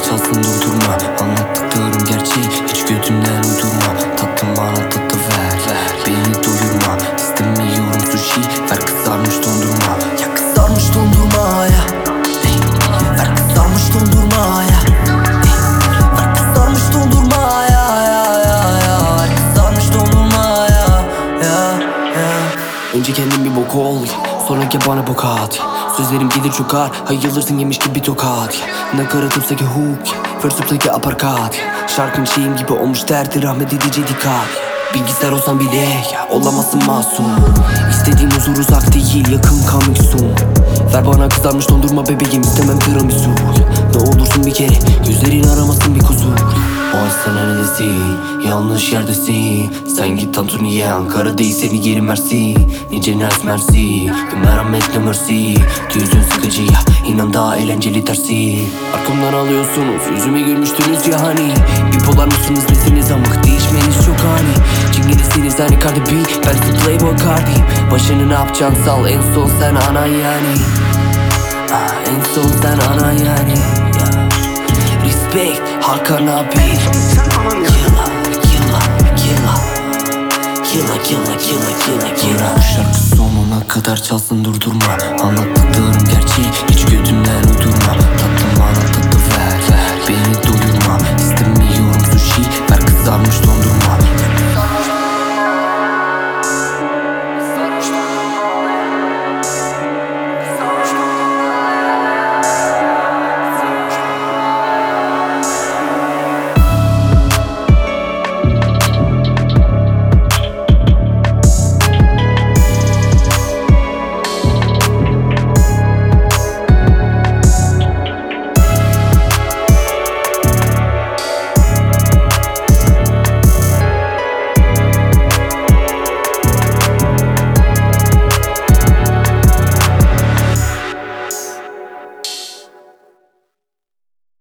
çalsın durdurma. Anlattıklarım gerçeği hiç götümden uydurma. Tatlım bana tatlı ver, beni doyurma. İstemiyorum sushi, ver kızarmış dondurma. Ya kızarmış dondurma ya, ver kızarmış dondurma ya, ver kızarmış dondurma ya, ver kızarmış dondurma ya. Önce kendin bir bok ol, sonra gel bana bok at. Sözlerim gelir çok ağır, hayırlırsın yemiş gibi tokat. Nakaratımsa ki hook, verse'ımsa ki aparkat. Şarkın şeyim gibi olmuş derdi, rahmet edici dikkat. Bilgisayar olsam bile olamazsın masum. İstediğim huzur uzak değil, yakın coming soon. Ver bana kızarmış dondurma bebeğim, istemem tiramisu. Ne olursun bir kere gözlerin aramasın bir kusur. O an sen neredesin? Yanlış yerdesin. Sen git Tantuni'ye, Ankara değil seni geri Mersi. Nice mersi, bir merhamet ne mercy. Düzün sıkıcı ya, inan daha eğlenceli tersi. Arkamdan alıyorsunuz, yüzüme gülmüştünüz ya hani. Bipolar mısınız nesiniz amık, değişmeniz çok ani. Çingenesiniz hani Cardi B, ben de Playboy Cardi'yim. Başını ne yapacaksın sal, en son sen ana yani. En son sen ana yani. Respect Hakan abi. Killa bu şarkı sonuna kadar çalsın durdurma. Anlattıklarım gerçeği hiç götümden uydurma.